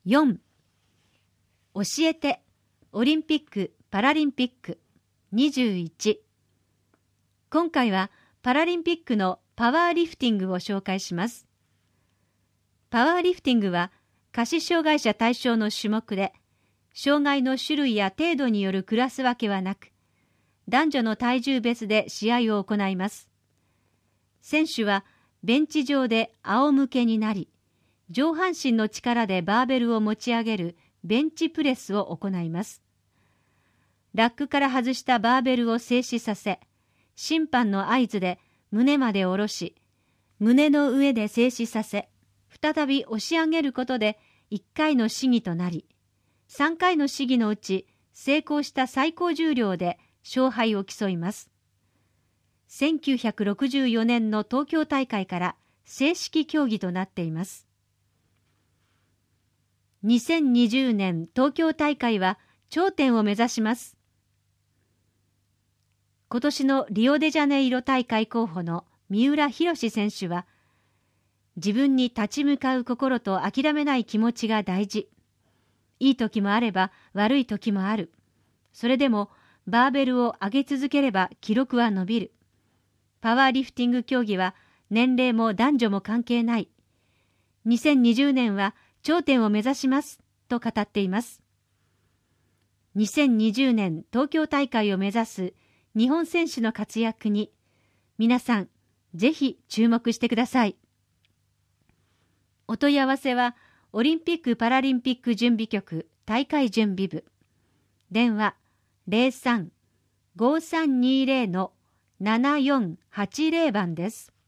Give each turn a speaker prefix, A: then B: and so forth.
A: 4、教えてオリンピック・パラリンピック。21、今回はパラリンピックのパワーリフティングを紹介します。パワーリフティングは下肢障害者対象の種目で、障害の種類や程度によるクラス分けはなく、男女の体重別で試合を行います。選手はベンチ上で仰向けになり、上半身の力でバーベルを持ち上げるベンチプレスを行います。ラックから外したバーベルを静止させ、審判の合図で胸まで下ろし、胸の上で静止させ、再び押し上げることで1回の試技となり、3回の試技のうち成功した最高重量で勝敗を競います。1964年の東京大会から正式競技となっています。2020年東京大会は頂点を目指します。今年のリオデジャネイロ大会候補の三浦浩選手は、自分に立ち向かう心と諦めない気持ちが大事。いい時もあれば悪い時もある。それでもバーベルを上げ続ければ記録は伸びる。パワーリフティング競技は年齢も男女も関係ない。2020年は頂点を目指しますと語っています。2020年東京大会を目指す日本選手の活躍に皆さんぜひ注目してください。お問い合わせはオリンピック・パラリンピック準備局大会準備部、電話 03-5320-7480 番です。